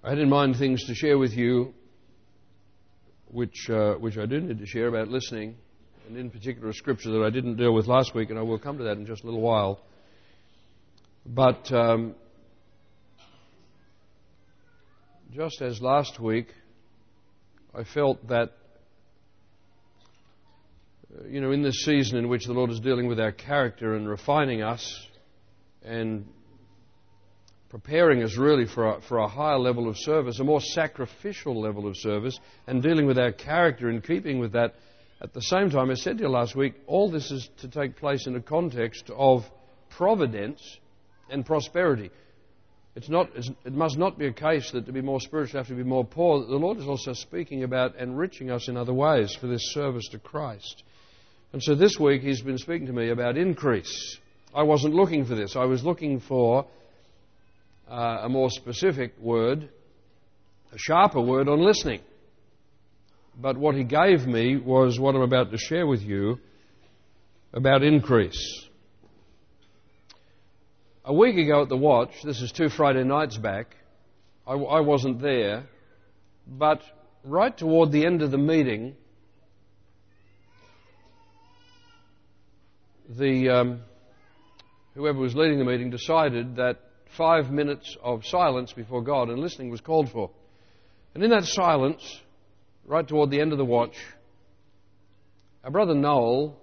I had in mind things to share with you which I do need to share about listening, and in particular a scripture that I didn't deal with last week, and I will come to that in just a little while. But just as last week, I felt that, in this season in which the Lord is dealing with our character and refining us and preparing us really for a higher level of service, a more sacrificial level of service, and dealing with our character in keeping with that. At the same time, I said to you last week, all this is to take place in a context of providence and prosperity. It must not be a case that to be more spiritual, you have to be more poor. The Lord is also speaking about enriching us in other ways for this service to Christ. And so this week He's been speaking to me about increase. I wasn't looking for this. I was looking for a more specific word, a sharper word on listening. But what He gave me was what I'm about to share with you about increase. A week ago at the Watch, this is 2 Friday nights back, I wasn't there, but right toward the end of the meeting, whoever was leading the meeting decided that 5 minutes of silence before God and listening was called for. And in that silence, right toward the end of the watch, our brother Noel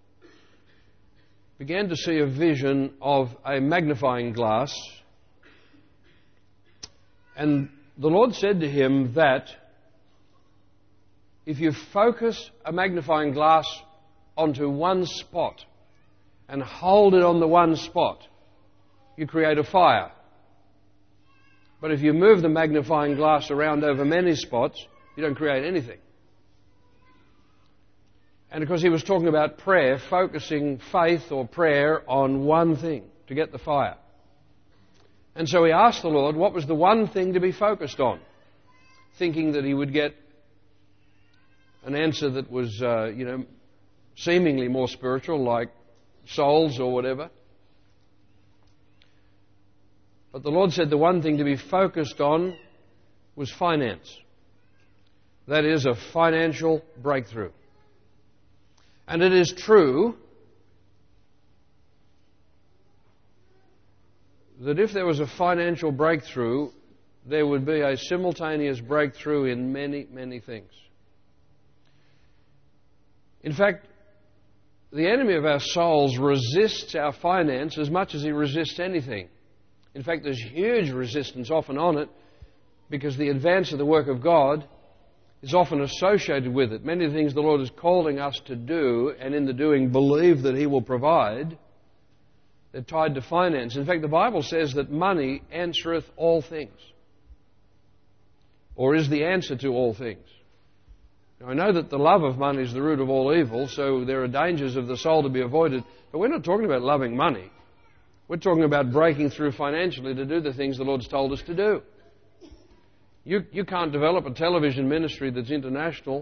began to see a vision of a magnifying glass. And the Lord said to him that if you focus a magnifying glass onto one spot and hold it on the one spot, you create a fire. But if you move the magnifying glass around over many spots, you don't create anything. And of course he was talking about prayer, focusing faith or prayer on one thing to get the fire. And so he asked the Lord what was the one thing to be focused on, thinking that he would get an answer that was, seemingly more spiritual, like souls or whatever. But the Lord said the one thing to be focused on was finance. That is, a financial breakthrough. And it is true that if there was a financial breakthrough, there would be a simultaneous breakthrough in many, many things. In fact, the enemy of our souls resists our finance as much as he resists anything. In fact, there's huge resistance often on it because the advance of the work of God is often associated with it. Many things the Lord is calling us to do, and in the doing believe that He will provide, they're tied to finance. In fact, the Bible says that money answereth all things, or is the answer to all things. Now, I know that the love of money is the root of all evil, so there are dangers of the soul to be avoided, but we're not talking about loving money. We're talking about breaking through financially to do the things the Lord's told us to do. You can't develop a television ministry that's international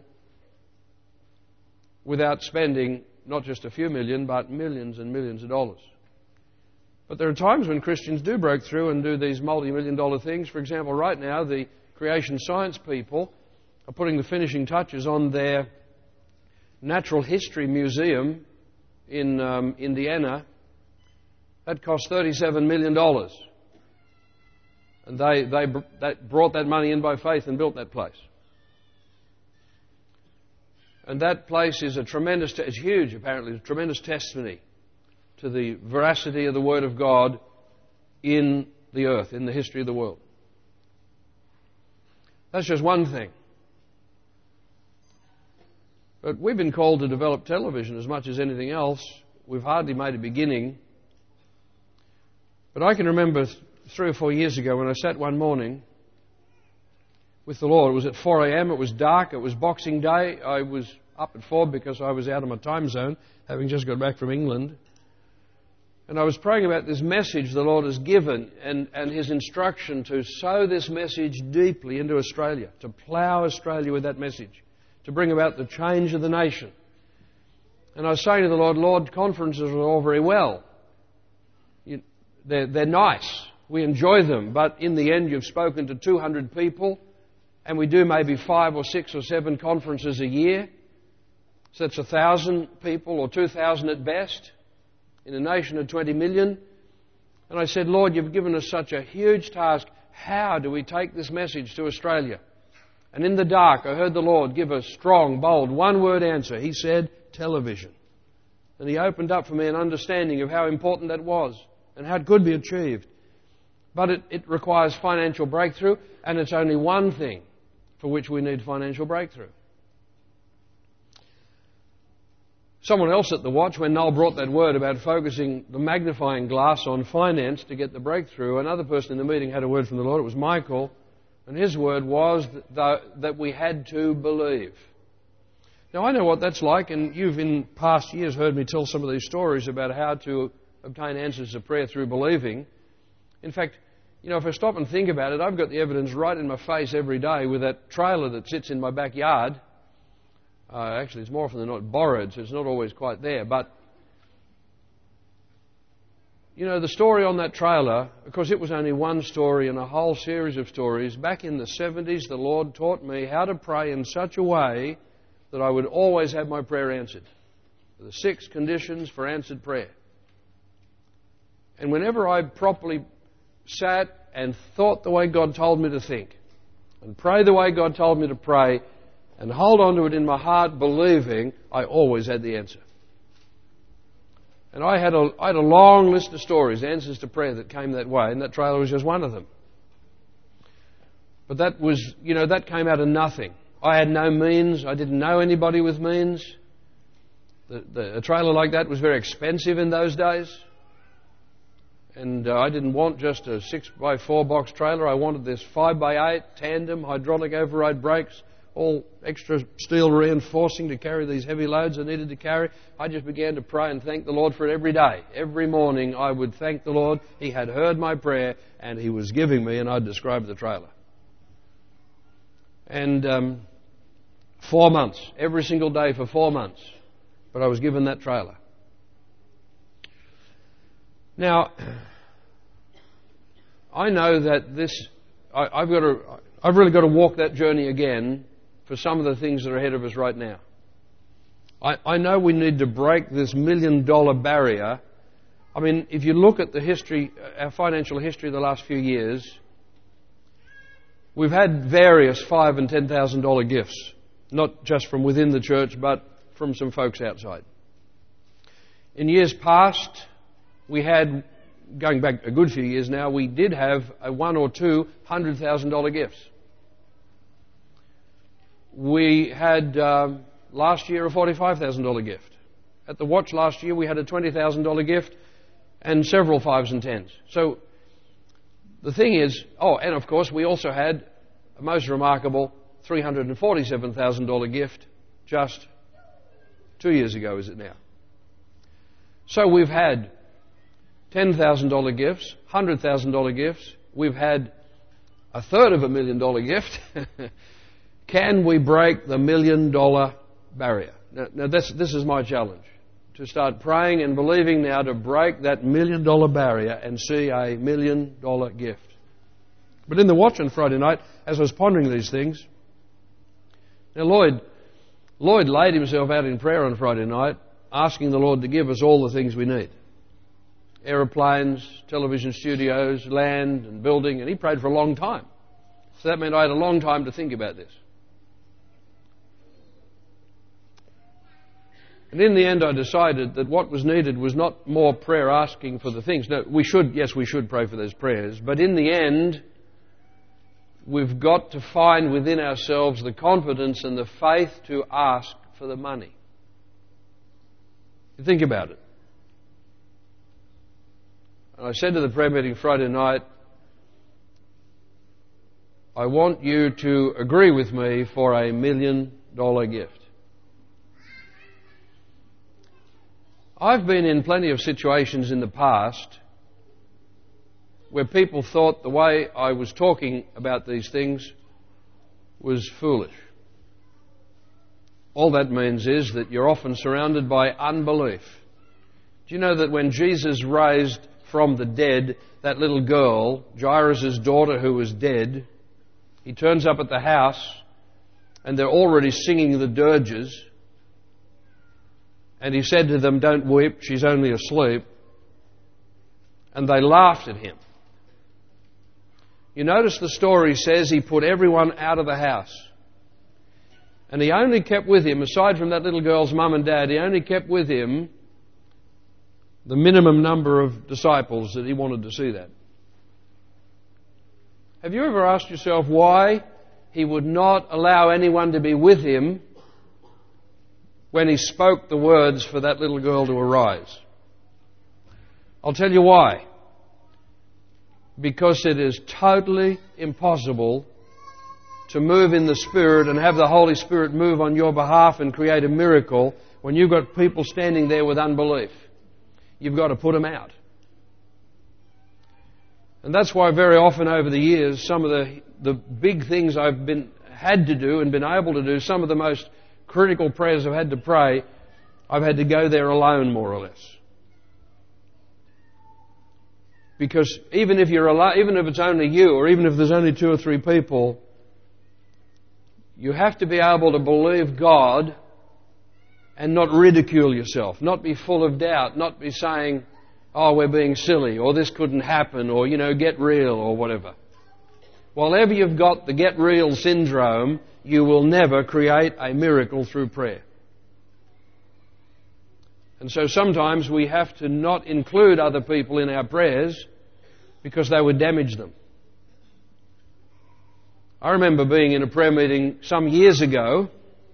without spending not just a few million, but millions and millions of dollars. But there are times when Christians do break through and do these multi-million-dollar things. For example, right now, the creation science people are putting the finishing touches on their natural history museum in Indiana. That cost $37 million. And they brought that money in by faith and built that place. And that place is it's huge apparently, a tremendous testimony to the veracity of the Word of God in the earth, in the history of the world. That's just one thing. But we've been called to develop television as much as anything else. We've hardly made a beginning. But I can remember 3 or 4 years ago when I sat one morning with the Lord. It was at 4 a.m. It was dark. It was Boxing Day. I was up at 4 because I was out of my time zone, having just got back from England. And I was praying about this message the Lord has given and His instruction to sow this message deeply into Australia, to plough Australia with that message, to bring about the change of the nation. And I was saying to the Lord, Lord, conferences are all very well. They're nice. We enjoy them, but in the end you've spoken to 200 people, and we do maybe 5 or 6 or 7 conferences a year. So that's 1,000 people or 2,000 at best in a nation of 20 million. And I said, Lord, you've given us such a huge task. How do we take this message to Australia? And in the dark, I heard the Lord give a strong, bold, one-word answer. He said, television. And He opened up for me an understanding of how important that was and how it could be achieved. But it requires financial breakthrough, and it's only one thing for which we need financial breakthrough. Someone else at the Watch, when Noel brought that word about focusing the magnifying glass on finance to get the breakthrough, another person in the meeting had a word from the Lord. It was Michael, and his word was that we had to believe. Now, I know what that's like, and you've in past years heard me tell some of these stories about how to obtain answers to prayer through believing. In fact, if I stop and think about it, I've got the evidence right in my face every day with that trailer that sits in my backyard. Actually, it's more often than not borrowed, so it's not always quite there. But, the story on that trailer, of course, it was only one story in a whole series of stories. Back in the 70s, the Lord taught me how to pray in such a way that I would always have my prayer answered. The 6 conditions for answered prayer. And whenever I properly sat and thought the way God told me to think, and pray the way God told me to pray, and hold on to it in my heart, believing, I always had the answer. And I had a long list of stories, answers to prayer that came that way, and that trailer was just one of them. But that was, that came out of nothing. I had no means. I didn't know anybody with means. A trailer like that was very expensive in those days. And I didn't want just a 6x4 box trailer. I wanted this 5x8 tandem hydraulic override brakes, all extra steel reinforcing to carry these heavy loads I needed to carry. I just began to pray and thank the Lord for it every day. Every morning I would thank the Lord. He had heard my prayer and He was giving me, and I'd describe the trailer. And 4 months, every single day for 4 months. But I was given that trailer. Now, I know that I've really got to walk that journey again for some of the things that are ahead of us right now. I know we need to break this $1 million barrier. I mean, if you look at the history, our financial history of the last few years, we've had various $5,000 and $10,000 gifts, not just from within the church, but from some folks outside. In years past, we had, going back a good few years now, we did have a $100,000 or $200,000 gifts. We had last year a $45,000 gift. At the Watch last year we had a $20,000 gift and several 5s and 10s. So the thing is, and of course we also had a most remarkable $347,000 gift just 2 years ago, is it now? So we've had $10,000 gifts, $100,000 gifts. We've had a third of $1 million gift. Can we break the $1 million barrier? Now this is my challenge. To start praying and believing now to break that $1 million barrier and see a $1 million gift. But in the Watch on Friday night, as I was pondering these things, now Lloyd laid himself out in prayer on Friday night, asking the Lord to give us all the things we need. Aeroplanes, television studios, land and building, and he prayed for a long time. So that meant I had a long time to think about this. And in the end I decided that what was needed was not more prayer asking for the things. No, we should pray for those prayers, but in the end we've got to find within ourselves the confidence and the faith to ask for the money. You think about it. And I said to the prayer meeting Friday night, I want you to agree with me for a $1 million gift. I've been in plenty of situations in the past where people thought the way I was talking about these things was foolish. All that means is that you're often surrounded by unbelief. Do you know that when Jesus raised from the dead that little girl, Jairus' daughter who was dead. He turns up at the house and they're already singing the dirges. And he said to them, "Don't weep, she's only asleep." And they laughed at him. You notice the story says he put everyone out of the house. And he only kept with him, aside from that little girl's mum and dad, he only kept with him the minimum number of disciples that he wanted to see that. Have you ever asked yourself why he would not allow anyone to be with him when he spoke the words for that little girl to arise? I'll tell you why. Because it is totally impossible to move in the Spirit and have the Holy Spirit move on your behalf and create a miracle when you've got people standing there with unbelief. You've got to put them out. And that's why very often over the years, some of the big things I've had to do and been able to do, some of the most critical prayers I've had to pray, I've had to go there alone, more or less. Because even if you're alone, even if it's only you, or even if there's only 2 or 3 people, you have to be able to believe God and not ridicule yourself, not be full of doubt, not be saying, "Oh, we're being silly," or "this couldn't happen," or, "get real," or whatever. Whenever you've got the get real syndrome, you will never create a miracle through prayer. And so sometimes we have to not include other people in our prayers because they would damage them. I remember being in a prayer meeting some years ago,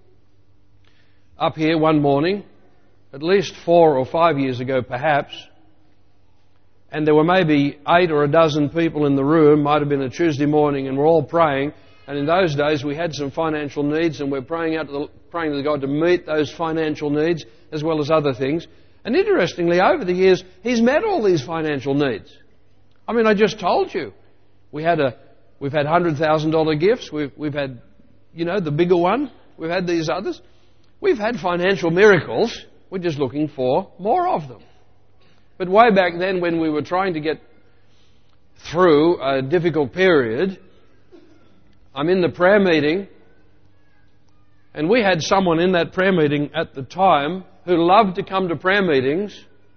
up here one morning, at least 4 or 5 years ago perhaps, and there were maybe 8 or a dozen people in the room, might have been a Tuesday morning, and we're all praying. And in those days we had some financial needs, and we're praying to God to meet those financial needs as well as other things. And interestingly, over the years, He's met all these financial needs. I mean, I just told you, we've had $100,000 gifts. We've had, the bigger one. We've had these others. We've had financial miracles. We're just looking for more of them. But way back then, when we were trying to get through a difficult period, I'm in the prayer meeting, and we had someone in that prayer meeting at the time who loved to come to prayer meetings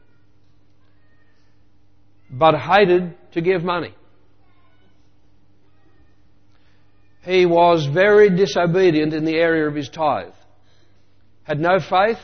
but hated to give money. He was very disobedient in the area of his tithe. Had no faith,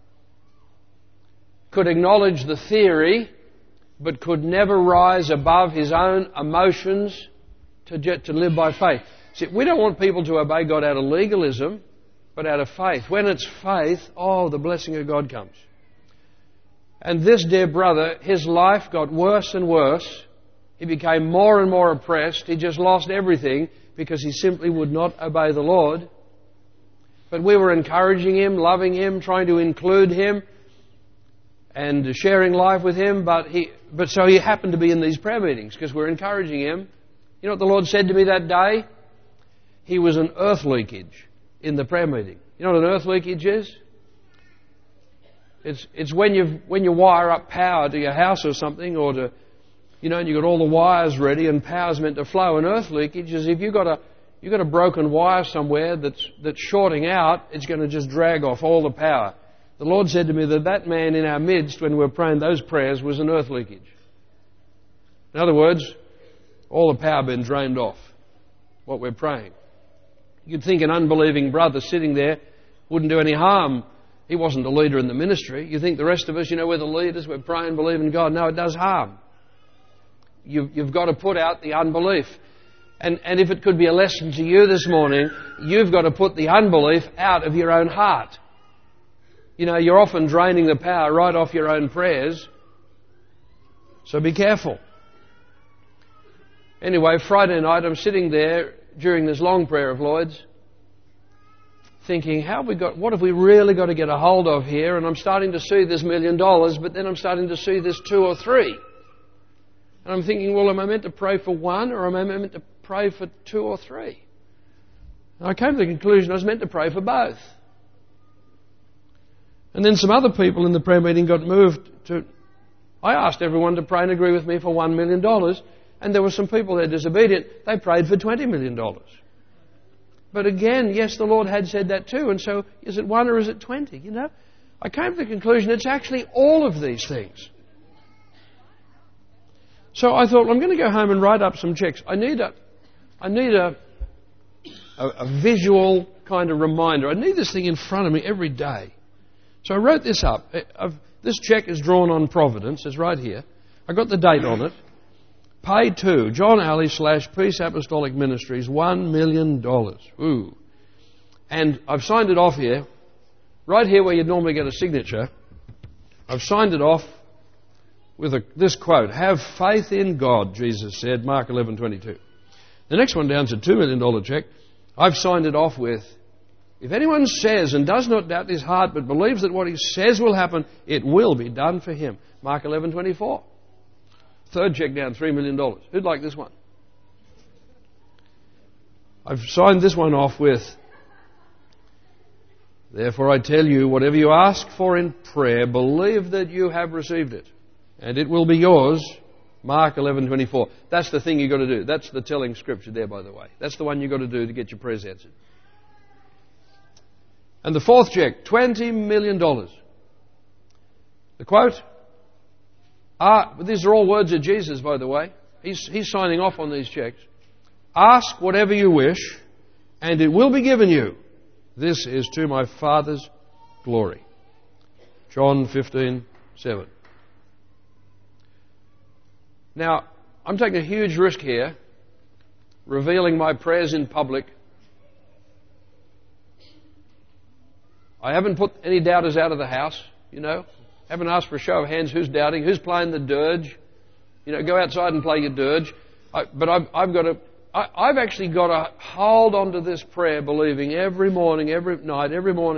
could acknowledge the theory, but could never rise above his own emotions to live by faith. See, we don't want people to obey God out of legalism, but out of faith. When it's faith, the blessing of God comes. And this dear brother, his life got worse and worse. He became more and more oppressed. He just lost everything because he simply would not obey the Lord. But we were encouraging him, loving him, trying to include him and sharing life with him. But so he happened to be in these prayer meetings because we're encouraging him. You know what the Lord said to me that day? He was an earth leakage in the prayer meeting. You know what an earth leakage is? It's when you wire up power to your house or something, or to, and you've got all the wires ready and power's meant to flow. An earth leakage is if you've got a broken wire somewhere that's shorting out, it's going to just drag off all the power. The Lord said to me that man in our midst, when we were praying those prayers, was an earth leakage. In other words, all the power been drained off what we're praying. You'd think an unbelieving brother sitting there wouldn't do any harm. He wasn't a leader in the ministry. You think the rest of us, we're the leaders, we're praying, believing God. No, it does harm. You've got to put out the unbelief. And if it could be a lesson to you this morning, you've got to put the unbelief out of your own heart. You're often draining the power right off your own prayers. So be careful. Anyway, Friday night I'm sitting there during this long prayer of Lloyd's, thinking, what have we really got to get a hold of here? And I'm starting to see this $1 million, but then I'm starting to see this 2 or 3. And I'm thinking, well, am I meant to pray for 1 or am I meant to pray for 2 or 3? And I came to the conclusion I was meant to pray for both. And then some other people in the prayer meeting got moved to I asked everyone to pray and agree with me for $1 million, and there were some people there disobedient. They prayed for $20 million. But again, yes, the Lord had said that too, and so is it 1 or is it 20, you know? I came to the conclusion it's actually all of these things. So I thought, well, I'm going to go home and write up some checks. I need a visual kind of reminder. I need this thing in front of me every day. So I wrote this up. This check is drawn on Providence. It's right here. I got the date on it. Pay to John Alley / Peace Apostolic Ministries, $1 million. Ooh. And I've signed it off here. Right here where you'd normally get a signature. I've signed it off with this quote. Have faith in God, Jesus said, Mark 11:22. The next one down's a $2 million check. I've signed it off with, if anyone says and does not doubt in his heart but believes that what he says will happen, it will be done for him. Mark 11:24. Third check down, $3 million. Who'd like this one? I've signed this one off with, therefore I tell you, whatever you ask for in prayer, believe that you have received it, and it will be yours. Mark 11:24. That's the thing you've got to do. That's the telling scripture there, by the way. That's the one you've got to do to get your prayers answered. And the fourth check, $20 million. The quote, these are all words of Jesus, by the way. He's signing off on these checks. Ask whatever you wish, and it will be given you. This is to my Father's glory. John 15:7. Now, I'm taking a huge risk here, revealing my prayers in public. I haven't put any doubters out of the house, you know. Haven't asked for a show of hands who's doubting, who's playing the dirge. You know, go outside and play your dirge. I've actually got to hold on to this prayer, believing every morning, every night,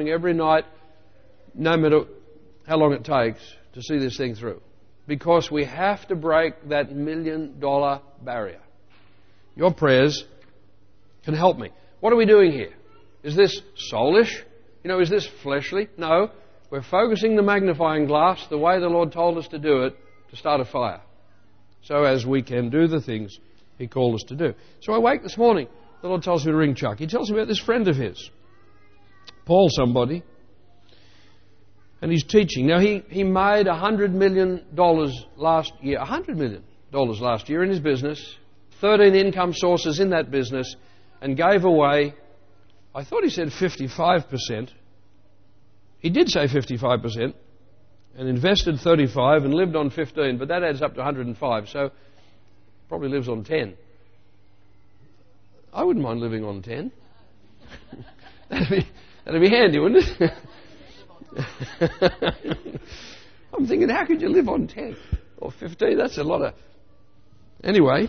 no matter how long it takes to see this thing through. Because we have to break that $1 million barrier. Your prayers can help me. What are we doing here? Is this soulish? You know, is this fleshly? No. We're focusing the magnifying glass the way the Lord told us to do it, to start a fire. So as we can do the things He called us to do. So I wake this morning, the Lord tells me to ring Chuck. He tells me about this friend of his, Paul somebody, and he's teaching. Now he made $100 million last year, $100 million last year in his business, 13 income sources in that business, and gave away, I thought he said 55%. He did say 55%, and invested 35 and lived on 15, but that adds up to 105, so probably lives on 10. I wouldn't mind living on 10. That'd be handy, wouldn't it? I'm thinking, how could you live on 10 or 15? That's a lot of... Anyway.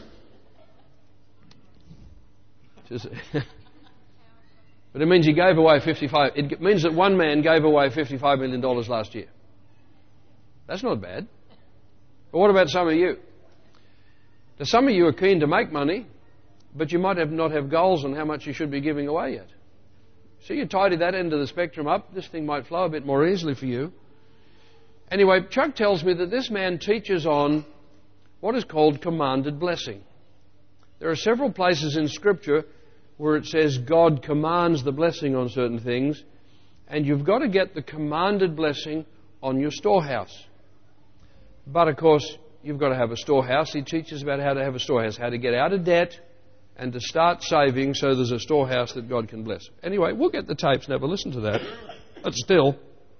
But it means he gave away 55. It means that one man gave away $55 million last year. That's not bad. But what about some of you? Now, some of you are keen to make money, but you might not have goals on how much you should be giving away yet. So you tidy that end of the spectrum up, this thing might flow a bit more easily for you. Anyway, Chuck tells me that this man teaches on what is called commanded blessing. There are several places in Scripture where it says God commands the blessing on certain things, and you've got to get the commanded blessing on your storehouse. But of course, you've got to have a storehouse. He teaches about how to have a storehouse, how to get out of debt and to start saving so there's a storehouse that God can bless. Anyway, we'll get the tapes, never listen to that. But still,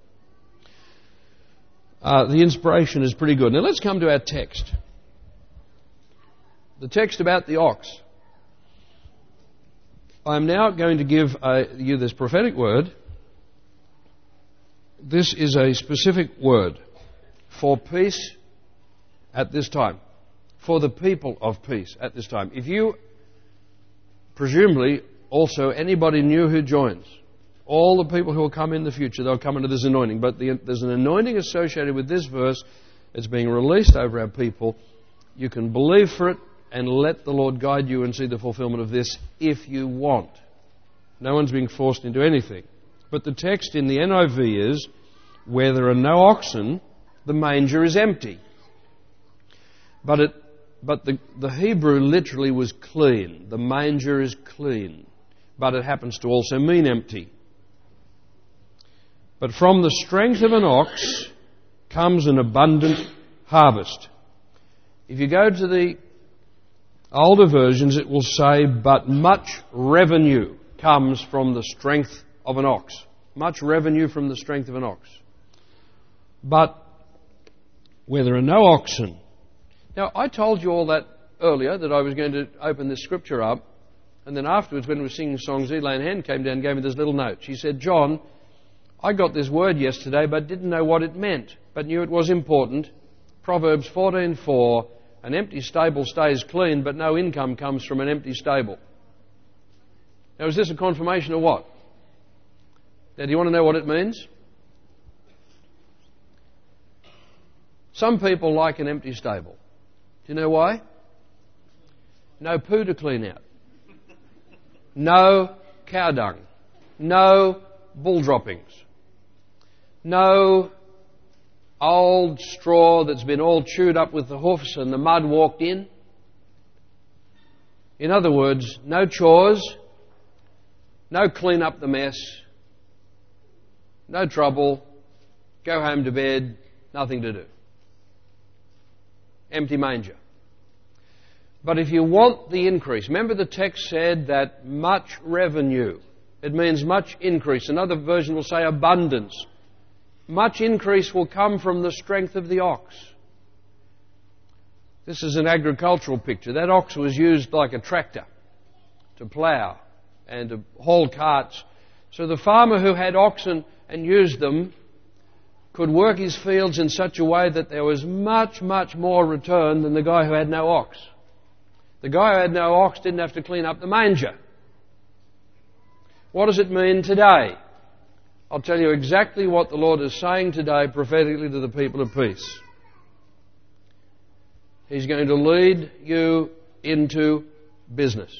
the inspiration is pretty good. Now let's come to our text. The text about the ox. I'm now going to give you this prophetic word. This is a specific word for peace at this time, for the people of peace at this time. If you, presumably, also anybody new who joins, all the people who will come in the future, they'll come into this anointing. But there's an anointing associated with this verse. It's being released over our people. You can believe for it and let the Lord guide you and see the fulfillment of this if you want. No one's being forced into anything. But the text in the NIV is, where there are no oxen, the manger is empty. But the Hebrew literally was clean. The manger is clean. But it happens to also mean empty. But from the strength of an ox comes an abundant harvest. If you go to the older versions, it will say, but much revenue comes from the strength of an ox. Much revenue from the strength of an ox. But where there are no oxen. Now, I told you all that earlier, that I was going to open this scripture up. And then afterwards, when we were singing songs, Elaine Hand came down and gave me this little note. She said, John, I got this word yesterday, but didn't know what it meant, but knew it was important. Proverbs 14:4, an empty stable stays clean, but no income comes from an empty stable. Now, is this a confirmation of what? Now, do you want to know what it means? Some people like an empty stable. Do you know why? No poo to clean out. No cow dung. No bull droppings. No old straw that's been all chewed up with the hoofs and the mud walked in. In other words, no chores, no clean up the mess, no trouble, go home to bed, nothing to do. Empty manger. But if you want the increase, remember the text said that much revenue. It means much increase. Another version will say abundance. Much increase will come from the strength of the ox. This is an agricultural picture. That ox was used like a tractor to plough and to haul carts. So the farmer who had oxen and used them could work his fields in such a way that there was much, much more return than the guy who had no ox. The guy who had no ox didn't have to clean up the manger. What does it mean today? I'll tell you exactly what the Lord is saying today prophetically to the people of peace. He's going to lead you into business.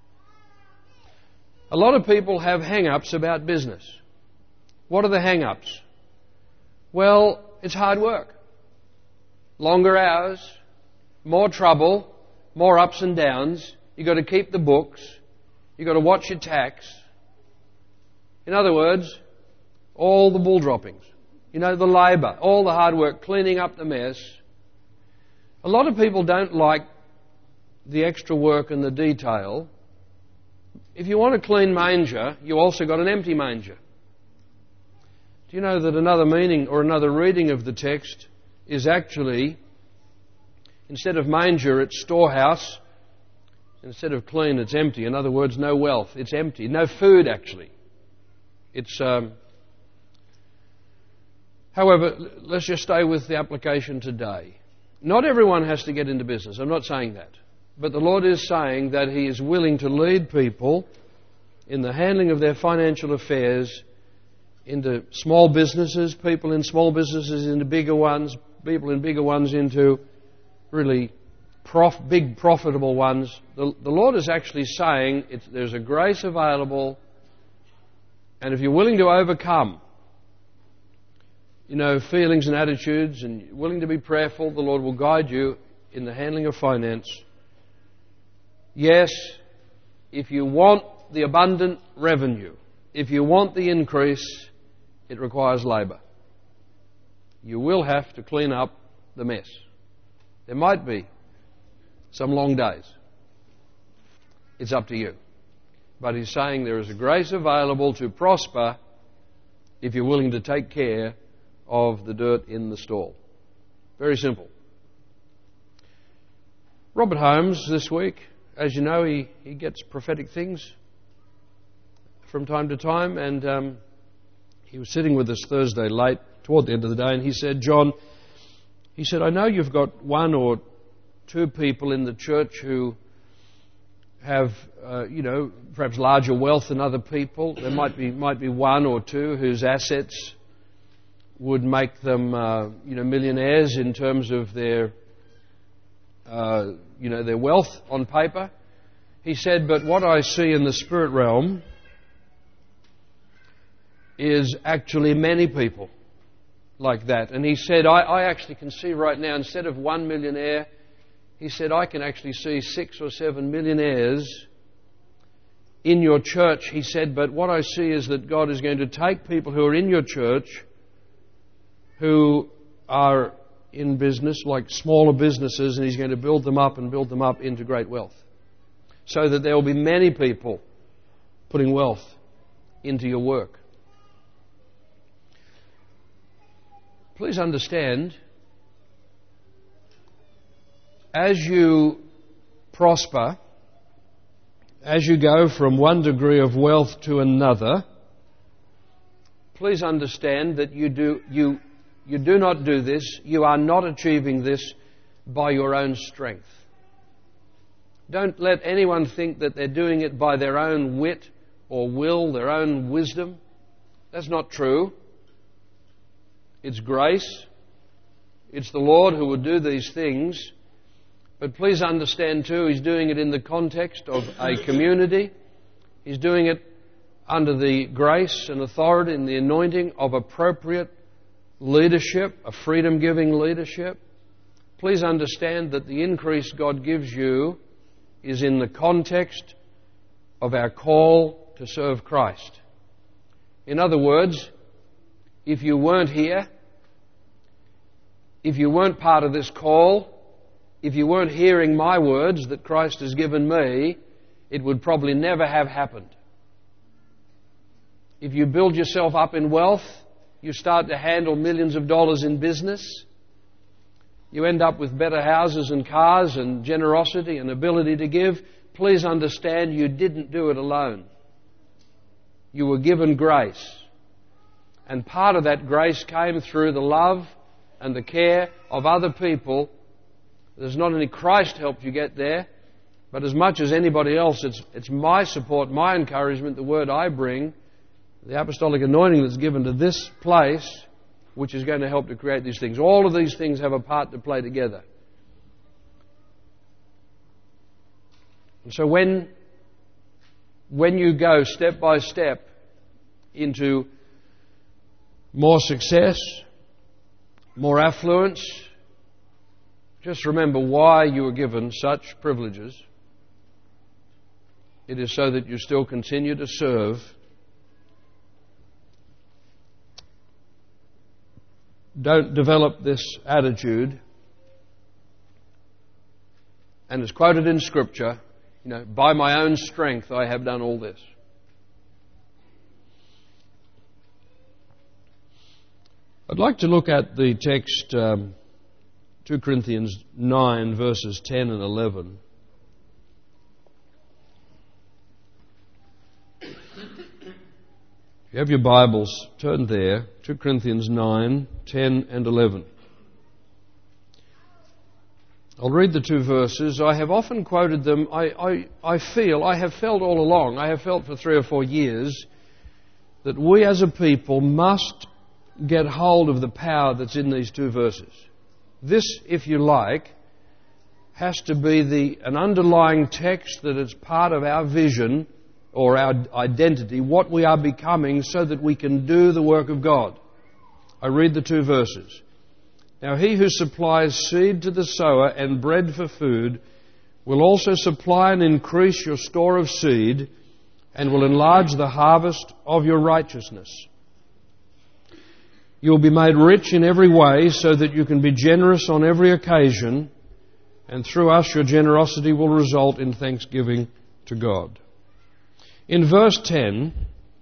A lot of people have hang-ups about business. What are the hang-ups? Well, it's hard work. Longer hours, more trouble, more ups and downs. You've got to keep the books. You've got to watch your tax. In other words, all the bull droppings. You know, the labour, all the hard work, cleaning up the mess. A lot of people don't like the extra work and the detail. If you want a clean manger, you also got an empty manger. Do you know that another meaning or another reading of the text is actually, instead of manger, it's storehouse. Instead of clean, it's empty. In other words, no wealth. It's empty. No food, actually. It's... However, let's just stay with the application today. Not everyone has to get into business. I'm not saying that. But the Lord is saying that He is willing to lead people in the handling of their financial affairs into small businesses, people in small businesses into bigger ones, people in bigger ones into really big profitable ones. The Lord is actually saying there's a grace available, and if you're willing to overcome, feelings and attitudes, and willing to be prayerful, the Lord will guide you in the handling of finance. Yes, if you want the abundant revenue, if you want the increase, it requires labour. You will have to clean up the mess. There might be some long days. It's up to you. But He's saying there is a grace available to prosper if you're willing to take care of the dirt in the stall. Very simple. Robert Holmes this week, as you know, he gets prophetic things from time to time, and he was sitting with us Thursday late, toward the end of the day, and he said, John, he said, I know you've got one or two people in the church who have, perhaps larger wealth than other people. There might be one or two whose assets would make them, millionaires in terms of their wealth on paper. He said, but what I see in the spirit realm is actually many people like that. And he said, I actually can see right now, instead of one millionaire, He said, I can actually see 6 or 7 millionaires in your church. He said, but what I see is that God is going to take people who are in your church, who are in business, like smaller businesses, and He's going to build them up and build them up into great wealth. So that there will be many people putting wealth into your work. Please understand, as you prosper, as you go from one degree of wealth to another, please understand that you do not do this, you are not achieving this by your own strength. Don't let anyone think that they're doing it by their own wit or will, their own wisdom. That's not true. It's grace. It's the Lord who will do these things. But please understand too, He's doing it in the context of a community. He's doing it under the grace and authority and the anointing of appropriate leadership, a freedom-giving leadership. Please understand that the increase God gives you is in the context of our call to serve Christ. In other words, if you weren't here, if you weren't part of this call, if you weren't hearing my words that Christ has given me, it would probably never have happened. If you build yourself up in wealth, you start to handle millions of dollars in business, you end up with better houses and cars and generosity and ability to give, please understand you didn't do it alone. You were given grace. And part of that grace came through the love and the care of other people. There's not only Christ helped you get there, but as much as anybody else, it's my support, my encouragement, the word I bring, the apostolic anointing that's given to this place, which is going to help to create these things. All of these things have a part to play together. And so when you go step by step into more success, more affluence, just remember why you were given such privileges. It is so that you still continue to serve. Don't develop this attitude. And it's quoted in Scripture, by my own strength I have done all this. I'd like to look at the text, 2 Corinthians 9, verses 10 and 11. If you have your Bibles, turn there, 2 Corinthians 9, 10 and 11. I'll read the two verses. I have often quoted them. I have felt all along, I have felt for 3 or 4 years, that we as a people must get hold of the power that's in these two verses. This, if you like, has to be an underlying text that is part of our vision or our identity, what we are becoming, so that we can do the work of God. I read the two verses. Now he who supplies seed to the sower and bread for food will also supply and increase your store of seed and will enlarge the harvest of your righteousness. You will be made rich in every way so that you can be generous on every occasion, and through us your generosity will result in thanksgiving to God. In verse 10,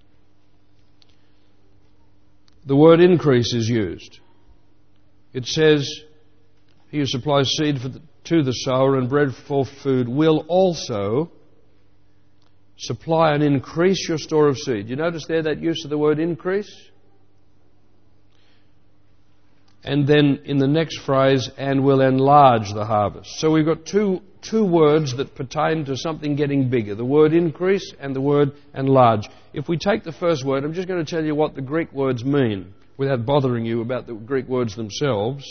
the word increase is used. It says, he who supplies seed to the sower and bread for food will also supply and increase your store of seed. You notice there that use of the word increase? And then in the next phrase, and will enlarge the harvest. So we've got two words that pertain to something getting bigger. The word increase and the word enlarge. If we take the first word, I'm just going to tell you what the Greek words mean, without bothering you about the Greek words themselves.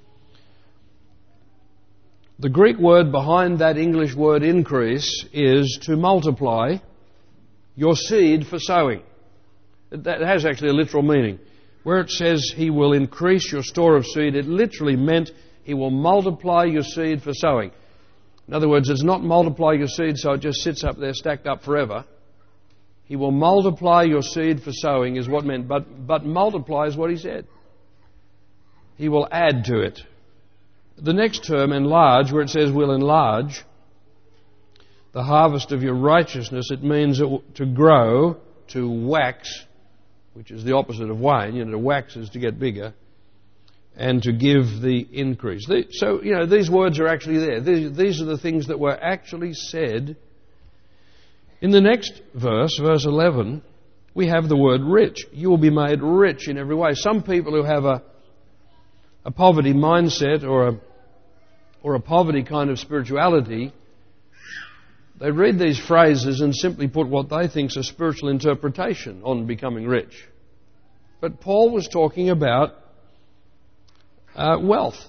The Greek word behind that English word increase is to multiply your seed for sowing. That has actually a literal meaning. Where it says he will increase your store of seed, it literally meant he will multiply your seed for sowing. In other words, it's not multiply your seed so it just sits up there stacked up forever. He will multiply your seed for sowing is what meant, but multiply is what he said. He will add to it. The next term, enlarge, where it says will enlarge the harvest of your righteousness, it means to grow, to wax, which is the opposite of wane. To wax is to get bigger, and to give the increase. So, these words are actually there. These are the things that were actually said. In the next verse, verse 11, we have the word rich. You will be made rich in every way. Some people who have a poverty mindset or a poverty kind of spirituality, they read these phrases and simply put what they think is a spiritual interpretation on becoming rich. But Paul was talking about wealth.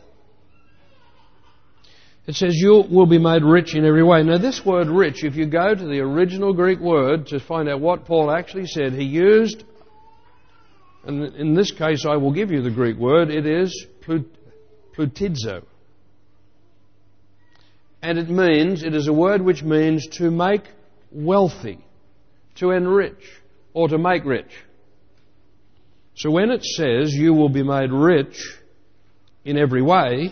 It says you will be made rich in every way. Now this word rich, if you go to the original Greek word to find out what Paul actually said, he used, and in this case I will give you the Greek word, it is plutizo. And it is a word which means to make wealthy, to enrich, or to make rich. So when it says you will be made rich in every way,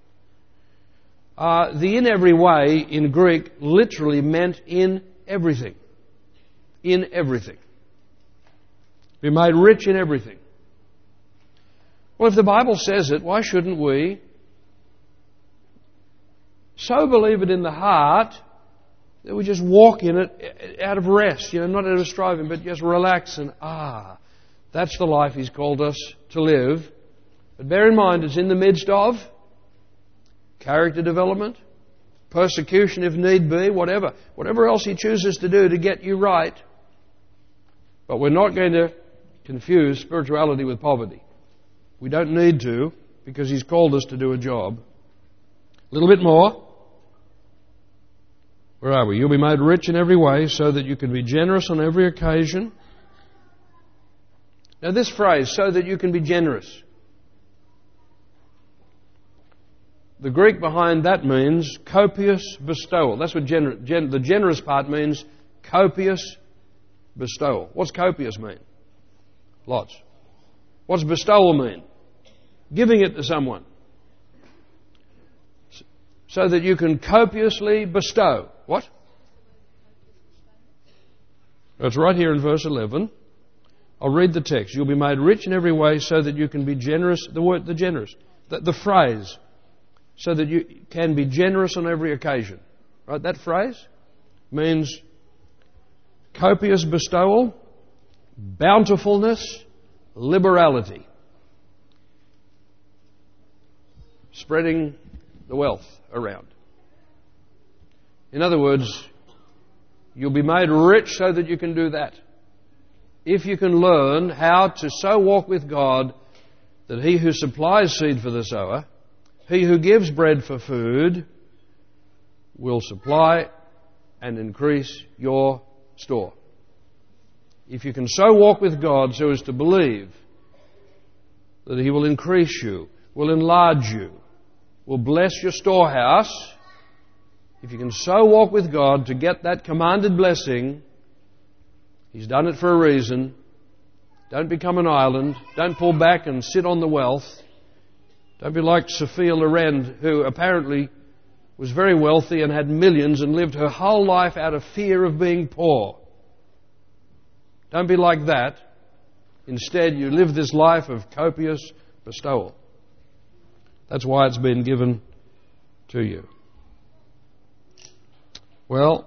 the in every way in Greek literally meant in everything. In everything. Be made rich in everything. Well, if the Bible says it, why shouldn't we so believe it in the heart that we just walk in it out of rest, not out of striving, but just relax and, that's the life He's called us to live. But bear in mind, it's in the midst of character development, persecution if need be, whatever else He chooses to do to get you right. But we're not going to confuse spirituality with poverty. We don't need to, because He's called us to do a job. A little bit more. Where are we? You'll be made rich in every way so that you can be generous on every occasion. Now this phrase, so that you can be generous. The Greek behind that means copious bestowal. That's what the generous part means, copious bestowal. What's copious mean? Lots. What's bestowal mean? Giving it to someone. So that you can copiously bestow. What? That's right here in verse 11. I'll read the text. You'll be made rich in every way so that you can be generous. The generous. The phrase. So that you can be generous on every occasion. Right? That phrase means copious bestowal, bountifulness, liberality. Spreading the wealth around. In other words, you'll be made rich so that you can do that. If you can learn how to so walk with God that He who supplies seed for the sower, He who gives bread for food, will supply and increase your store. If you can so walk with God so as to believe that He will increase you, will enlarge you, will bless your storehouse, if you can so walk with God to get that commanded blessing, He's done it for a reason. Don't become an island. Don't pull back and sit on the wealth. Don't be like Sophia Loren, who apparently was very wealthy and had millions and lived her whole life out of fear of being poor. Don't be like that. Instead, you live this life of copious bestowal. That's why it's been given to you. Well,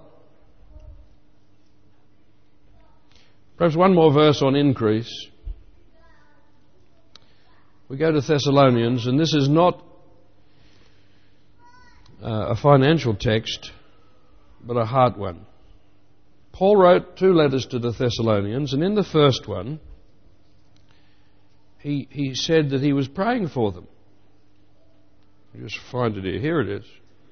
perhaps one more verse on increase. We go to Thessalonians, and this is not a financial text, but a heart one. Paul wrote 2 letters to the Thessalonians, and in the first one, he said that he was praying for them. You just find it here. Here it is.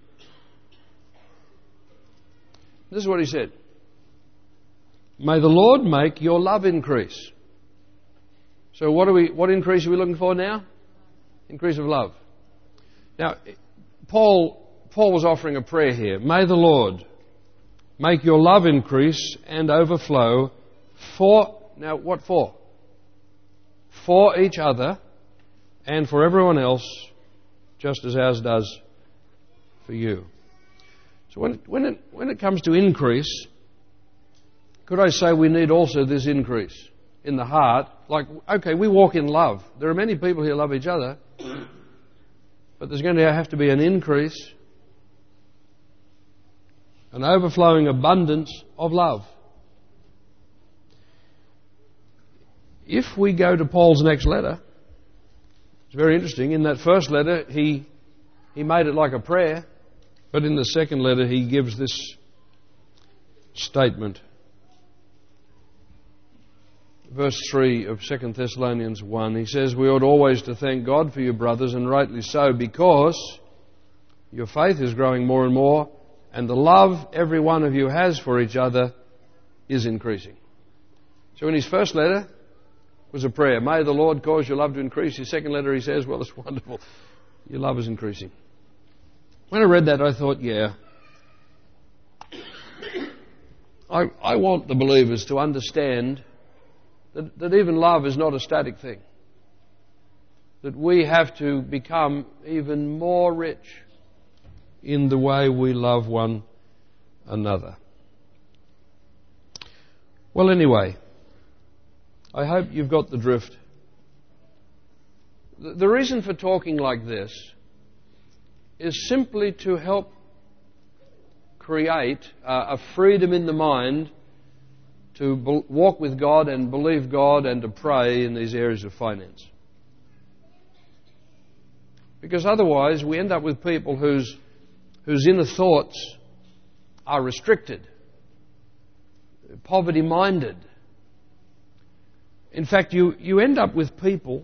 This is what he said. May the Lord make your love increase. So what increase are we looking for now? Increase of love. Now, Paul Paul was offering a prayer here. May the Lord make your love increase and overflow for, now what for? For each other and for everyone else, just as ours does for you. So when it comes to increase, could I say we need also this increase in the heart? Like, okay, we walk in love. There are many people here who love each other, but there's going to have to be an increase, an overflowing abundance of love. If we go to Paul's next letter, it's very interesting. In that first letter, he made it like a prayer, but in the second letter, he gives this statement. Verse 3 of 2 Thessalonians 1, he says, we ought always to thank God for you, brothers, and rightly so, because your faith is growing more and more, and the love every one of you has for each other is increasing. So in his first letter was a prayer. May the Lord cause your love to increase. His second letter he says, well, it's wonderful. Your love is increasing. When I read that, I thought, yeah, I want the believers to understand that even love is not a static thing. That we have to become even more rich in the way we love one another. Well, anyway, I hope you've got the drift. The reason for talking like this is simply to help create a freedom in the mind to walk with God and believe God and to pray in these areas of finance. Because otherwise we end up with people whose inner thoughts are restricted, poverty-minded. In fact, you end up with people,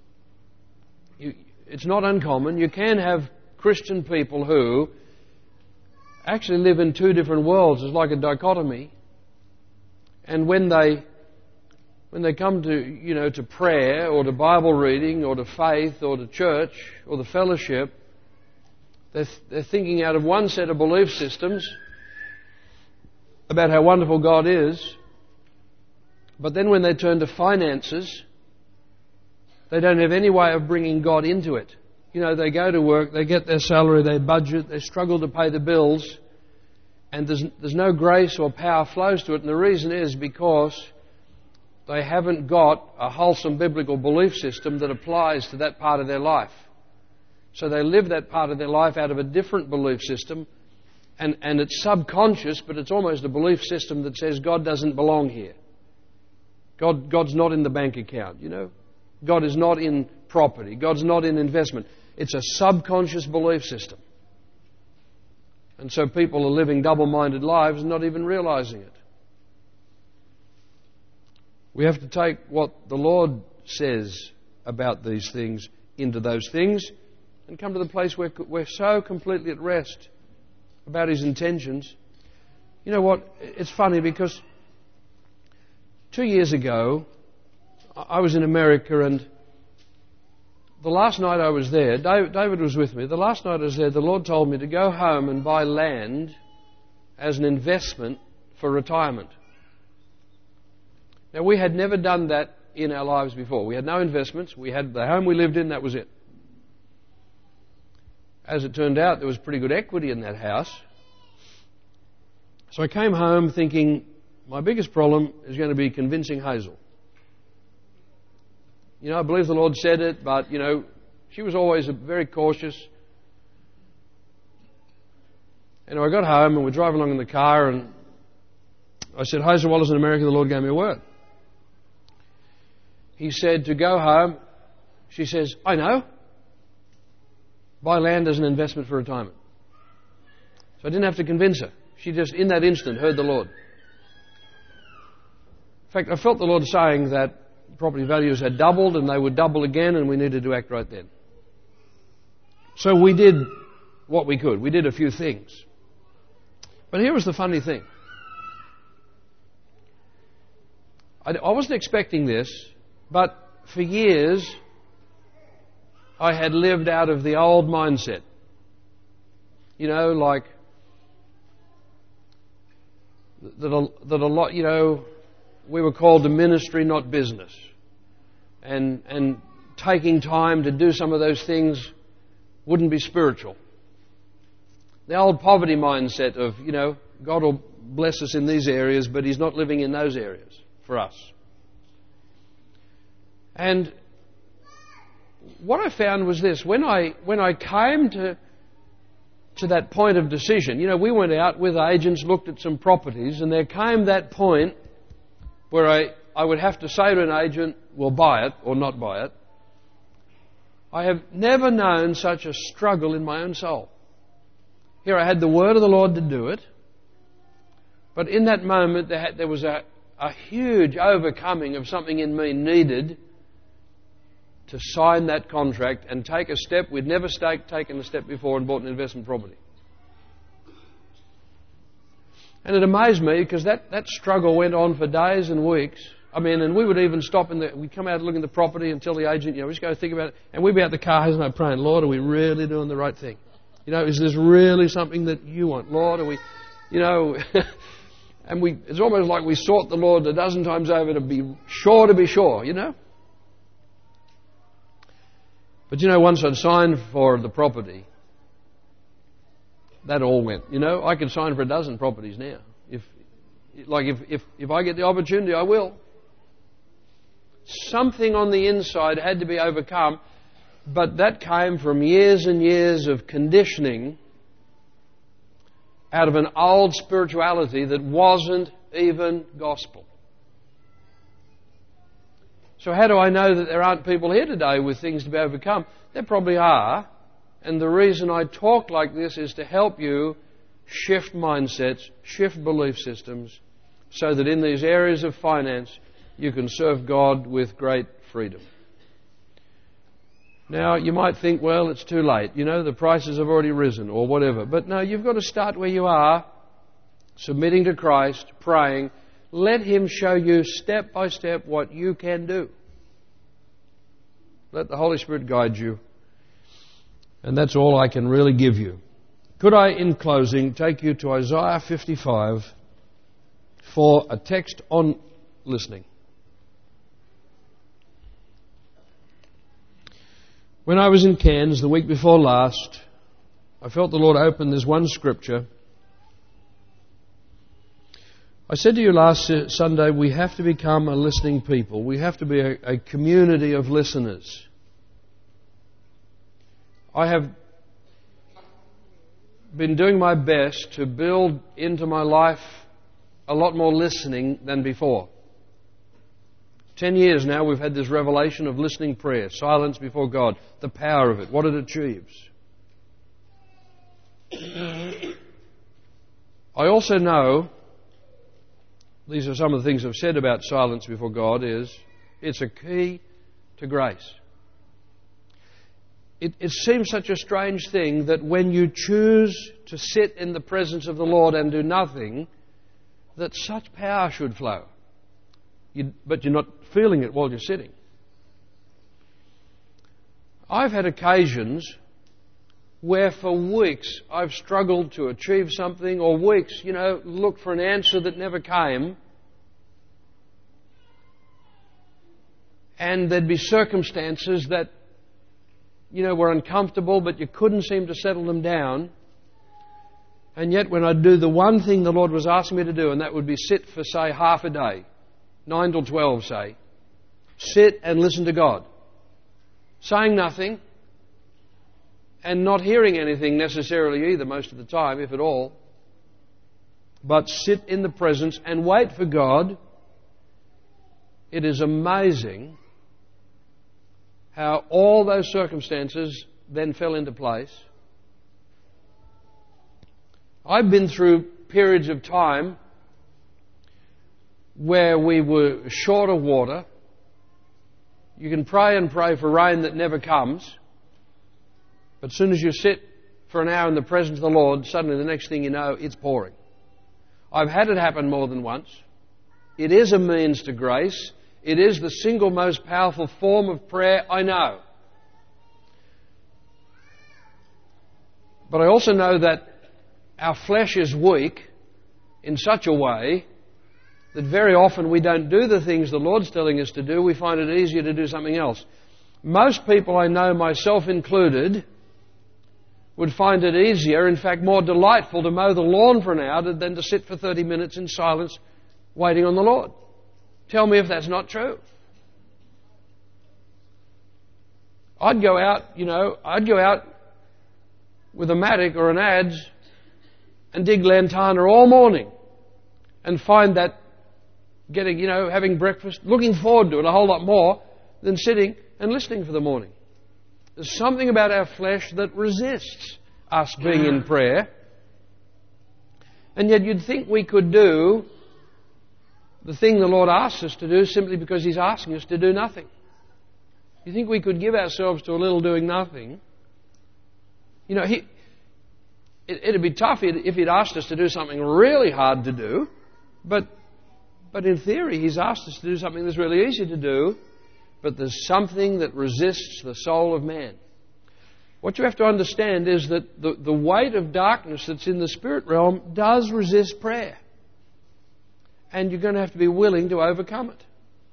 it's not uncommon, you can have Christian people who actually live in two different worlds. It's like a dichotomy. And when they come to, to prayer or to Bible reading or to faith or to church or the fellowship, they're thinking out of one set of belief systems about how wonderful God is. But then when they turn to finances, they don't have any way of bringing God into it. They go to work, they get their salary, they budget, they struggle to pay the bills, and there's no grace or power flows to it. And the reason is because they haven't got a wholesome biblical belief system that applies to that part of their life. So they live that part of their life out of a different belief system, and it's subconscious, but it's almost a belief system that says God doesn't belong here. God's not in the bank account, God is not in property. God's not in investment. It's a subconscious belief system. And so people are living double-minded lives and not even realizing it. We have to take what the Lord says about these things into those things and come to the place where we're so completely at rest about His intentions. You know what? It's funny because 2 years ago, I was in America, and the last night I was there, David was with me. The last night I was there, the Lord told me to go home and buy land as an investment for retirement. Now, we had never done that in our lives before. We had no investments. We had the home we lived in, that was it. As it turned out, there was pretty good equity in that house. So I came home thinking, my biggest problem is going to be convincing Hazel. I believe the Lord said it, but, she was always very cautious. And I got home and we're driving along in the car, and I said, Hazel, while I was in America, the Lord gave me a word. He said to go home. She says, I know. Buy land as an investment for retirement. So I didn't have to convince her. She just, in that instant, heard the Lord. In fact, I felt the Lord saying that property values had doubled and they would double again, and we needed to act right then. So we did what we could. We did a few things. But here was the funny thing. I wasn't expecting this, but for years I had lived out of the old mindset. you know, like that a lot, you know, we were called to ministry, not business. And taking time to do some of those things wouldn't be spiritual. The old poverty mindset of, you know, God will bless us in these areas, but He's not living in those areas for us. And what I found was this: when I came to that point of decision, you know, we went out with agents, looked at some properties, and there came that point where I would have to say to an agent, well, buy it or not buy it. I have never known such a struggle in my own soul. Here I had the word of the Lord to do it, but in that moment there was a huge overcoming of something in me needed to sign that contract and take a step. We'd never taken a step before and bought an investment property. And it amazed me because that struggle went on for days and weeks. I mean, and we would even stop we'd come out and look at the property and tell the agent, you know, we just go think about it. And we'd be out the car, isn't it, praying, Lord, are we really doing the right thing? You know, is this really something that you want? Lord, are we, you know, and it's almost like we sought the Lord a dozen times over to be sure, you know. But you know, once I'd signed for the property, that all went. You know, I could sign for a dozen properties now. If I get the opportunity, I will. Something on the inside had to be overcome, but that came from years and years of conditioning out of an old spirituality that wasn't even gospel. So how do I know that there aren't people here today with things to be overcome? There probably are. And the reason I talk like this is to help you shift mindsets, shift belief systems, so that in these areas of finance you can serve God with great freedom. Now, you might think, well, it's too late. You know, the prices have already risen or whatever. But no, you've got to start where you are, submitting to Christ, praying. Let Him show you step by step what you can do. Let the Holy Spirit guide you. And that's all I can really give you. Could I, in closing, take you to Isaiah 55 for a text on listening? When I was in Cairns the week before last, I felt the Lord open this one scripture. I said to you last Sunday, we have to become a listening people. We have to be a community of listeners. I have been doing my best to build into my life a lot more listening than before. 10 years now we've had this revelation of listening prayer, silence before God, the power of it, what it achieves. I also know, these are some of the things I've said about silence before God, is it's a key to grace. It seems such a strange thing that when you choose to sit in the presence of the Lord and do nothing, that such power should flow. But you're not feeling it while you're sitting. I've had occasions where for weeks I've struggled to achieve something, or weeks, you know, looked for an answer that never came. And there'd be circumstances that, you know, were uncomfortable, but you couldn't seem to settle them down. And yet when I'd do the one thing the Lord was asking me to do, and that would be sit for, say, half a day, 9 till 12, say, sit and listen to God. Saying nothing and not hearing anything necessarily either most of the time, if at all. But sit in the presence and wait for God. It is amazing how all those circumstances then fell into place. I've been through periods of time where we were short of water. You can pray and pray for rain that never comes. But as soon as you sit for an hour in the presence of the Lord, suddenly the next thing you know, it's pouring. I've had it happen more than once. It is a means to grace. It is the single most powerful form of prayer I know. But I also know that our flesh is weak in such a way that very often we don't do the things the Lord's telling us to do. We find it easier to do something else. Most people I know, myself included, would find it easier, in fact more delightful, to mow the lawn for an hour than to sit for 30 minutes in silence waiting on the Lord. Tell me if that's not true. I'd go out with a mattock or an adze and dig lantana all morning and find that having breakfast, looking forward to it a whole lot more than sitting and listening for the morning. There's something about our flesh that resists us being in prayer. And yet you'd think we could do the thing the Lord asks us to do simply because He's asking us to do nothing. You think we could give ourselves to a little doing nothing? It'd be tough if He'd asked us to do something really hard to do, but in theory He's asked us to do something that's really easy to do, but there's something that resists the soul of man. What you have to understand is that the weight of darkness that's in the spirit realm does resist prayer. And you're going to have to be willing to overcome it.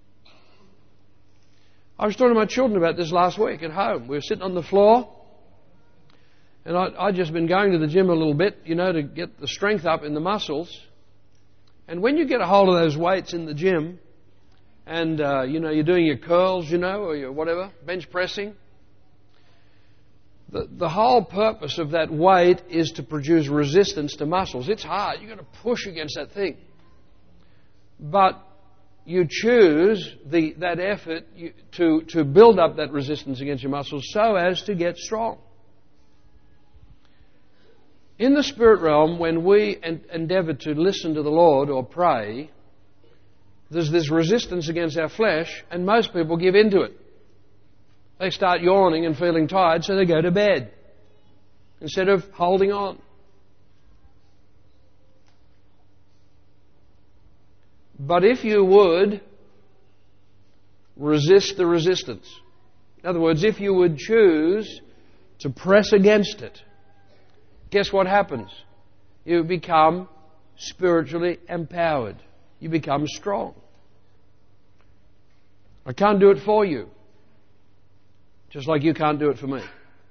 I was talking to my children about this last week at home. We were sitting on the floor, and I'd just been going to the gym a little bit, to get the strength up in the muscles. And when you get a hold of those weights in the gym, and, you're doing your curls, or your whatever, bench pressing, the whole purpose of that weight is to produce resistance to muscles. It's hard. You've got to push against that thing. But you choose that effort to build up that resistance against your muscles so as to get strong. In the spirit realm, when we endeavour to listen to the Lord or pray, there's this resistance against our flesh, and most people give in to it. They start yawning and feeling tired, so they go to bed instead of holding on. But if you would resist the resistance, in other words, if you would choose to press against it, guess what happens? You become spiritually empowered. You become strong. I can't do it for you, just like you can't do it for me.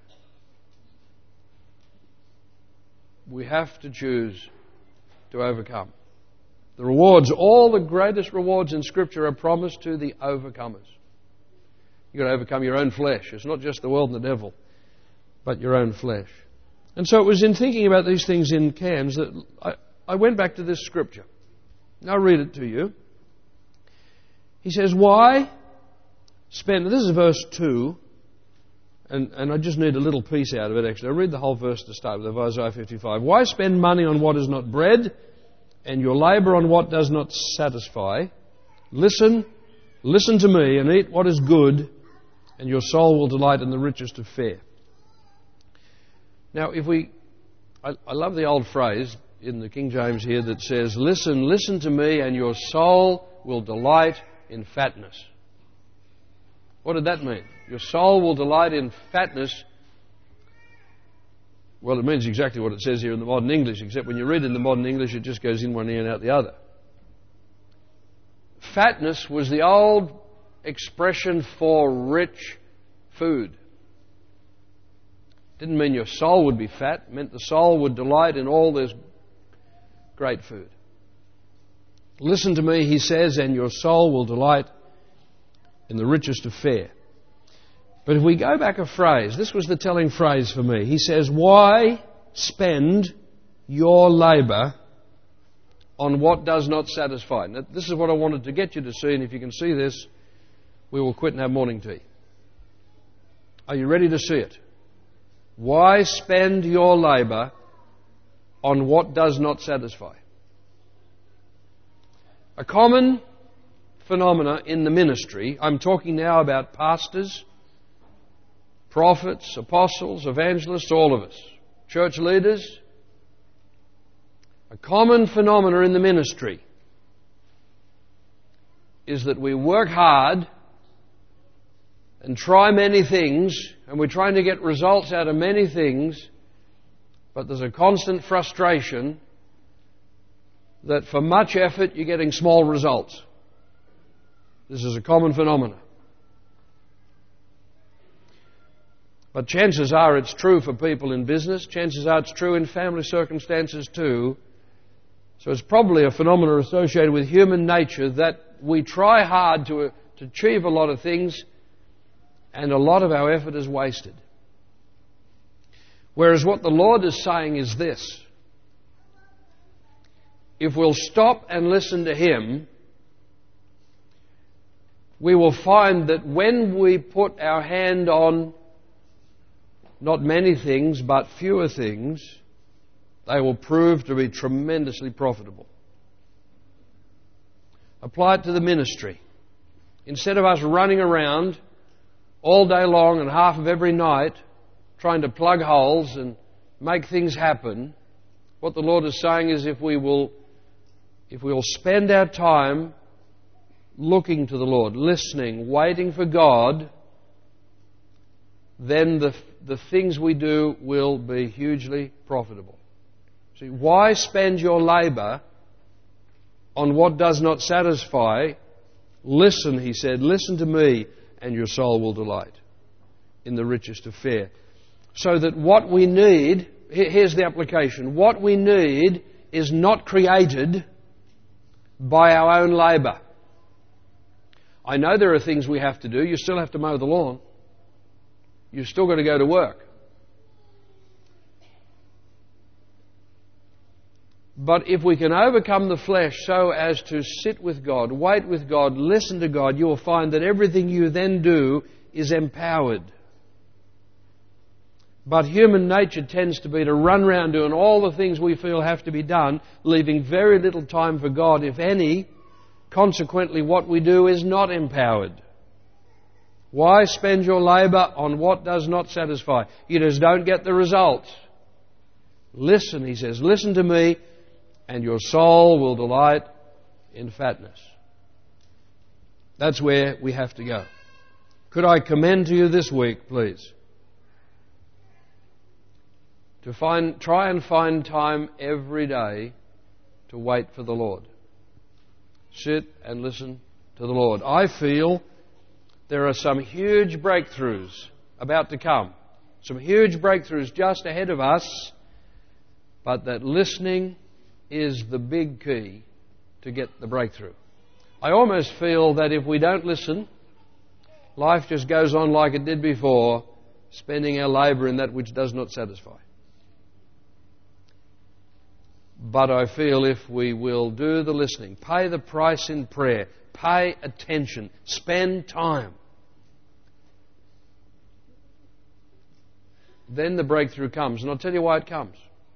We have to choose to overcome. The rewards, all the greatest rewards in Scripture are promised to the overcomers. You've got to overcome your own flesh. It's not just the world and the devil, but your own flesh. And so it was in thinking about these things in Cairns that I went back to this Scripture. And I'll read it to you. He says, why spend... This is verse 2, and I just need a little piece out of it, actually. I'll read the whole verse to start with, of Isaiah 55. Why spend money on what is not bread, and your labour on what does not satisfy? Listen to me, and eat what is good, and your soul will delight in the richest of fare. Now, I love the old phrase in the King James here that says, listen to me, and your soul will delight in fatness. What did that mean? Your soul will delight in fatness. Well, it means exactly what it says here in the modern English, except when you read in the modern English, it just goes in one ear and out the other. Fatness was the old expression for rich food. Didn't mean your soul would be fat. It meant the soul would delight in all this great food. Listen to me, he says, and your soul will delight in the richest of fare. But if we go back a phrase, this was the telling phrase for me. He says, why spend your labour on what does not satisfy? Now, this is what I wanted to get you to see, and if you can see this, we will quit and have morning tea. Are you ready to see it? Why spend your labour on what does not satisfy? A common phenomena in the ministry, I'm talking now about pastors, prophets, apostles, evangelists, all of us, church leaders. A common phenomena in the ministry is that we work hard and try many things, and we're trying to get results out of many things, but there's a constant frustration that for much effort you're getting small results. This is a common phenomenon. But chances are it's true for people in business. Chances are it's true in family circumstances too. So it's probably a phenomenon associated with human nature that we try hard to achieve a lot of things and a lot of our effort is wasted. Whereas what the Lord is saying is this: if we'll stop and listen to Him, we will find that when we put our hand on not many things, but fewer things, they will prove to be tremendously profitable. Apply it to the ministry. Instead of us running around all day long and half of every night trying to plug holes and make things happen, what the Lord is saying is if we will spend our time looking to the Lord, listening, waiting for God, then the things we do will be hugely profitable. See, why spend your labour on what does not satisfy? Listen, He said, listen to me, and your soul will delight in the richest of fare. So that what we need, here's the application, what we need is not created by our own labour. I know there are things we have to do. You still have to mow the lawn. You've still got to go to work. But if we can overcome the flesh so as to sit with God, wait with God, listen to God, you will find that everything you then do is empowered. But human nature tends to be to run around doing all the things we feel have to be done, leaving very little time for God, if any. Consequently, what we do is not empowered. Why spend your labour on what does not satisfy? You just don't get the results. Listen, He says, listen to me, and your soul will delight in fatness. That's where we have to go. Could I commend to you this week, please, to try and find time every day to wait for the Lord. Sit and listen to the Lord. I feel there are some huge breakthroughs about to come. Some huge breakthroughs just ahead of us, but that listening is the big key to get the breakthrough. I almost feel that if we don't listen, life just goes on like it did before, spending our labour in that which does not satisfy. But I feel if we will do the listening, pay the price in prayer, pay attention, spend time, then the breakthrough comes. And I'll tell you why it comes.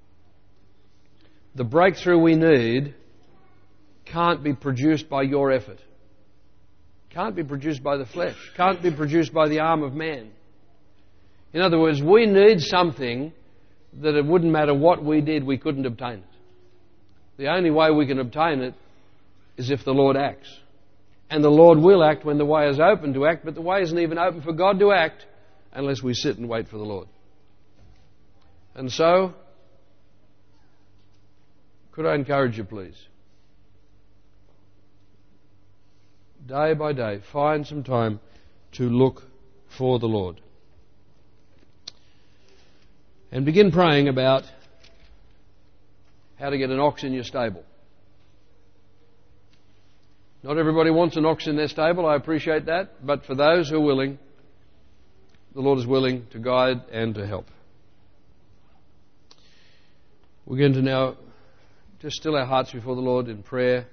The breakthrough we need can't be produced by your effort. Can't be produced by the flesh. Can't be produced by the arm of man. In other words, we need something that it wouldn't matter what we did, we couldn't obtain it. The only way we can obtain it is if the Lord acts. And the Lord will act when the way is open to act, but the way isn't even open for God to act unless we sit and wait for the Lord. And so, could I encourage you, please? Day by day, find some time to look for the Lord. And begin praying about how to get an ox in your stable. Not everybody wants an ox in their stable, I appreciate that, but for those who are willing, the Lord is willing to guide and to help. We're going to now just still our hearts before the Lord in prayer.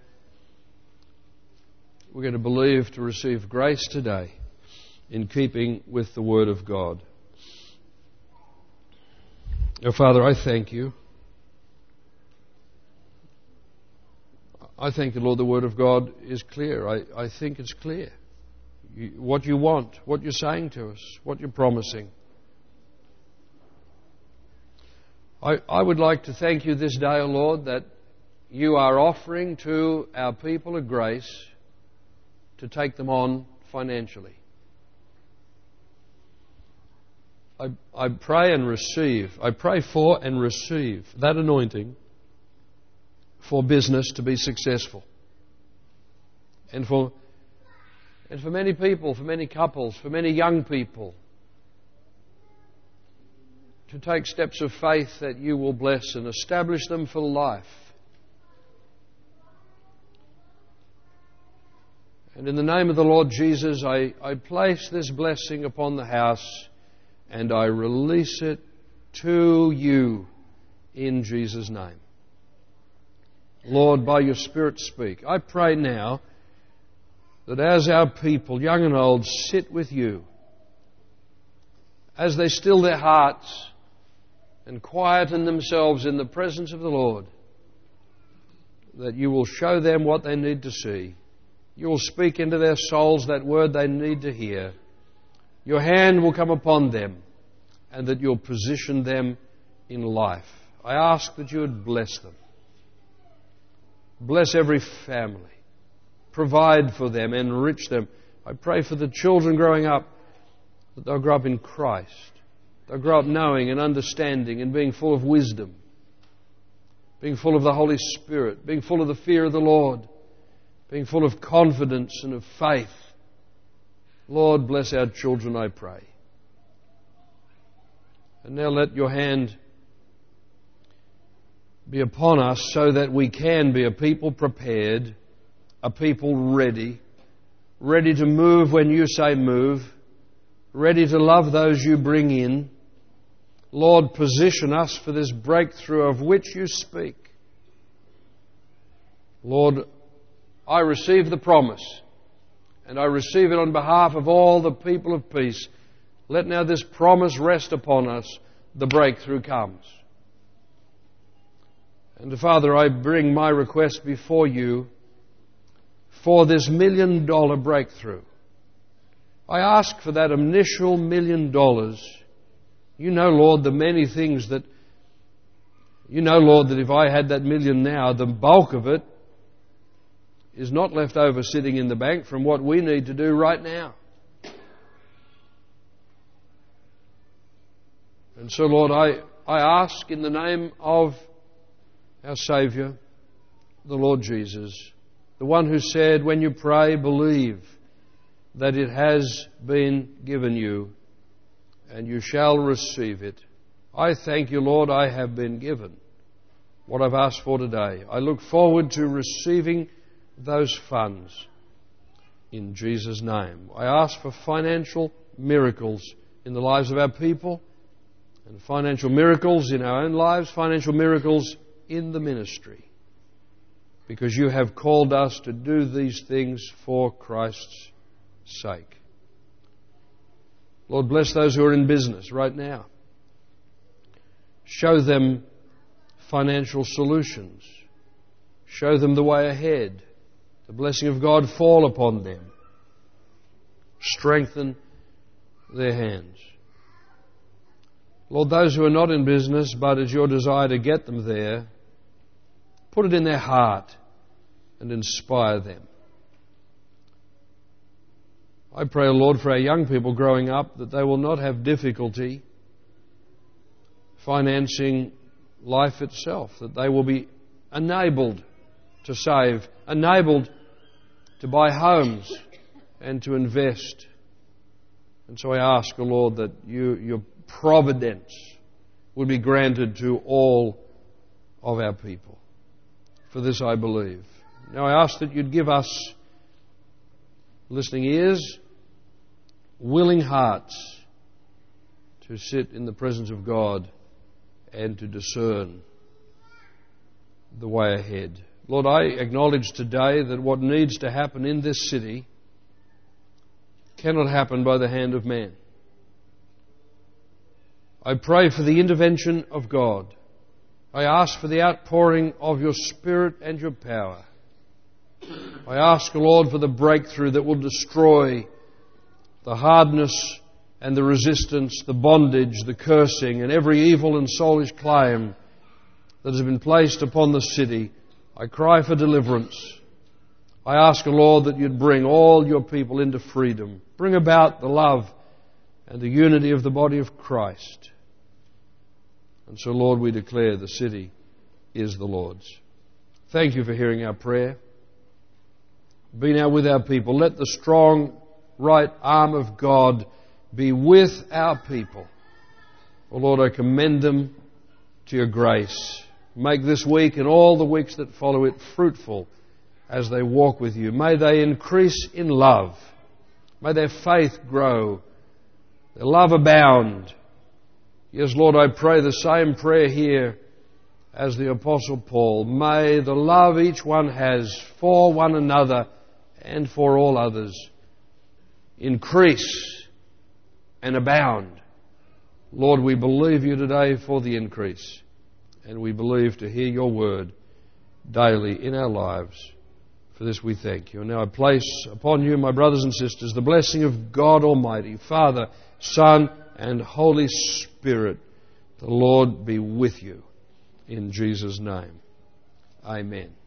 We're going to believe to receive grace today in keeping with the Word of God. Oh, Father, I thank you. I thank you, Lord, the Word of God is clear. I think it's clear. What you want, what you're saying to us, what you're promising. I would like to thank you this day, O Lord, that you are offering to our people a grace to take them on financially. I pray and receive. I pray for and receive that anointing for business to be successful. And for many people, for many couples, for many young people, to take steps of faith that you will bless and establish them for life. And in the name of the Lord Jesus, I place this blessing upon the house and I release it to you in Jesus' name. Lord, by your Spirit speak. I pray now that as our people, young and old, sit with you, as they still their hearts and quieten themselves in the presence of the Lord, that you will show them what they need to see. You will speak into their souls that word they need to hear. Your hand will come upon them and that you'll position them in life. I ask that you would bless them. Bless every family. Provide for them, enrich them. I pray for the children growing up, that they'll grow up in Christ. They'll grow up knowing and understanding and being full of wisdom, being full of the Holy Spirit, being full of the fear of the Lord, being full of confidence and of faith. Lord, bless our children, I pray. And now let your hand be upon us so that we can be a people prepared, a people ready to move when you say move, ready to love those you bring in. Lord, position us for this breakthrough of which you speak. Lord, I receive the promise, and I receive it on behalf of all the people of peace. Let now this promise rest upon us. The breakthrough comes. And Father, I bring my request before you for this $1 million breakthrough. I ask for that initial $1 million. You know, Lord, the many things that... You know, Lord, that if I had that million now, the bulk of it is not left over sitting in the bank from what we need to do right now. And so, Lord, I ask in the name of our Saviour, the Lord Jesus, the one who said, when you pray, believe that it has been given you and you shall receive it. I thank you, Lord, I have been given what I've asked for today. I look forward to receiving those funds in Jesus' name. I ask for financial miracles in the lives of our people, and financial miracles in our own lives, financial miracles in the ministry, because you have called us to do these things for Christ's sake. Lord, bless those who are in business right now. Show them financial solutions. Show them the way ahead. The blessing of God fall upon them. Strengthen their hands. Lord, those who are not in business, but it's your desire to get them there, put it in their heart and inspire them. I pray, Lord, for our young people growing up that they will not have difficulty financing life itself, that they will be enabled to save, enabled to buy homes and to invest. And so I ask, O Lord, that your providence would be granted to all of our people. For this I believe. Now I ask that you'd give us listening ears, willing hearts to sit in the presence of God and to discern the way ahead. Lord, I acknowledge today that what needs to happen in this city cannot happen by the hand of man. I pray for the intervention of God. I ask for the outpouring of your Spirit and your power. I ask, Lord, for the breakthrough that will destroy the hardness and the resistance, the bondage, the cursing, and every evil and soulish claim that has been placed upon the city. I cry for deliverance. I ask, Lord, that you'd bring all your people into freedom. Bring about the love and the unity of the body of Christ. And so, Lord, we declare the city is the Lord's. Thank you for hearing our prayer. Be now with our people. Let the strong right arm of God be with our people. Oh Lord, I commend them to your grace. Make this week and all the weeks that follow it fruitful as they walk with you. May they increase in love. May their faith grow. Their love abound. Yes, Lord, I pray the same prayer here as the Apostle Paul. May the love each one has for one another and for all others increase and abound. Lord, we believe you today for the increase, and we believe to hear your word daily in our lives. For this we thank you. And now I place upon you, my brothers and sisters, the blessing of God Almighty, Father, Son, and Holy Spirit. The Lord be with you. In Jesus' name. Amen.